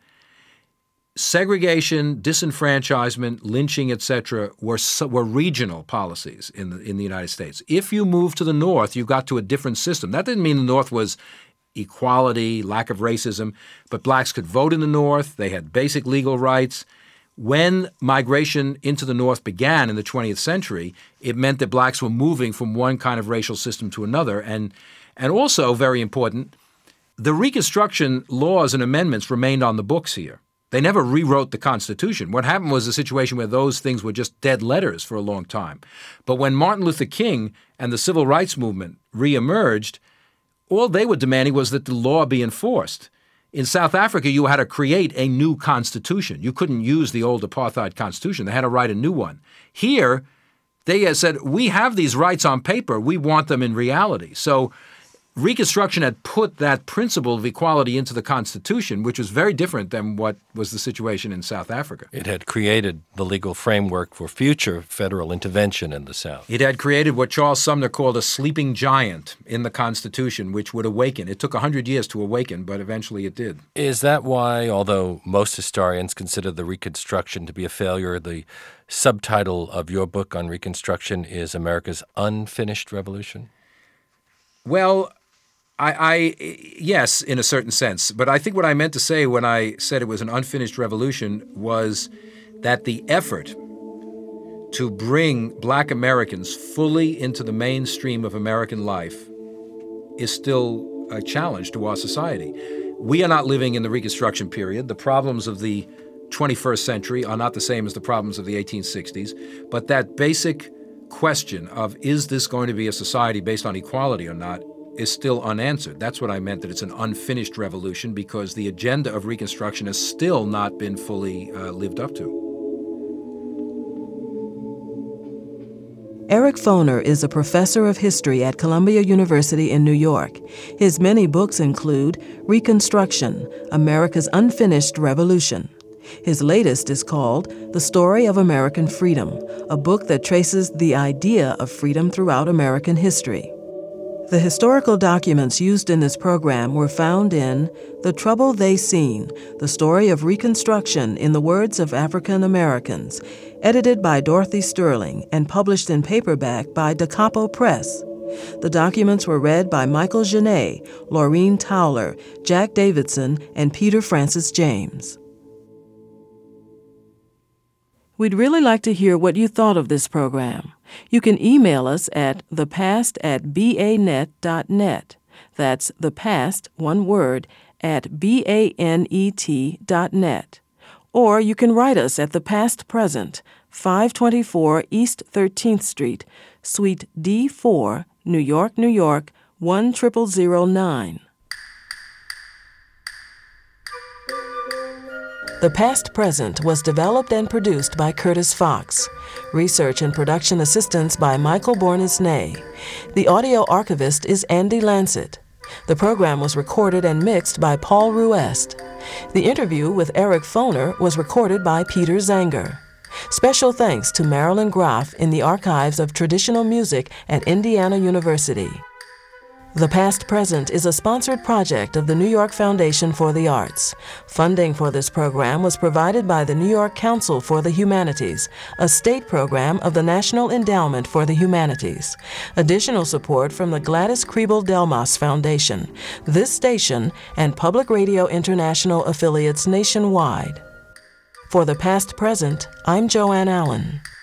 Segregation, disenfranchisement, lynching, etc., were regional policies in the United States. If you moved to the North, you got to a different system. That didn't mean the North was equality, lack of racism, but blacks could vote in the North. They had basic legal rights. When migration into the North began in the 20th century, it meant that blacks were moving from one kind of racial system to another. And also, very important, the Reconstruction laws and amendments remained on the books here. They never rewrote the Constitution. What happened was a situation where those things were just dead letters for a long time. But when Martin Luther King and the Civil Rights Movement reemerged, all they were demanding was that the law be enforced. In South Africa, you had to create a new constitution. You couldn't use the old apartheid constitution. They had to write a new one. Here, they said, we have these rights on paper. We want them in reality. So Reconstruction had put that principle of equality into the Constitution, which was very different than what was the situation in South Africa. It had created the legal framework for future federal intervention in the South. It had created what Charles Sumner called a sleeping giant in the Constitution, which would awaken. It took 100 years to awaken, but eventually it did. Is that why, although most historians consider the Reconstruction to be a failure, the subtitle of your book on Reconstruction is America's Unfinished Revolution? Well, yes, in a certain sense. But I think what I meant to say when I said it was an unfinished revolution was that the effort to bring black Americans fully into the mainstream of American life is still a challenge to our society. We are not living in the Reconstruction period. The problems of the 21st century are not the same as the problems of the 1860s. But that basic question of, is this going to be a society based on equality or not, is still unanswered. That's what I meant, that it's an unfinished revolution, because the agenda of Reconstruction has still not been fully lived up to. Eric Foner is a professor of history at Columbia University in New York. His many books include Reconstruction, America's Unfinished Revolution. His latest is called The Story of American Freedom, a book that traces the idea of freedom throughout American history. The historical documents used in this program were found in The Trouble They Seen, The Story of Reconstruction in the Words of African Americans, edited by Dorothy Sterling and published in paperback by Da Capo Press. The documents were read by Michael Genet, Laureen Towler, Jack Davidson, and Peter Francis James. We'd really like to hear what you thought of this program. You can email us at thepast@banet.net. That's thepast, one word, @banet.net. Or you can write us at The Past Present, 524 East 13th Street, Suite D4, New York, New York, 10009. The Past Present was developed and produced by Curtis Fox. Research and production assistance by Michael Bornisnay. The audio archivist is Andy Lancet. The program was recorded and mixed by Paul Ruest. The interview with Eric Foner was recorded by Peter Zanger. Special thanks to Marilyn Graff in the archives of traditional music at Indiana University. The Past Present is a sponsored project of the New York Foundation for the Arts. Funding for this program was provided by the New York Council for the Humanities, a state program of the National Endowment for the Humanities. Additional support from the Gladys Kriebel Delmas Foundation, this station, and Public Radio International affiliates nationwide. For The Past Present, I'm Joanne Allen.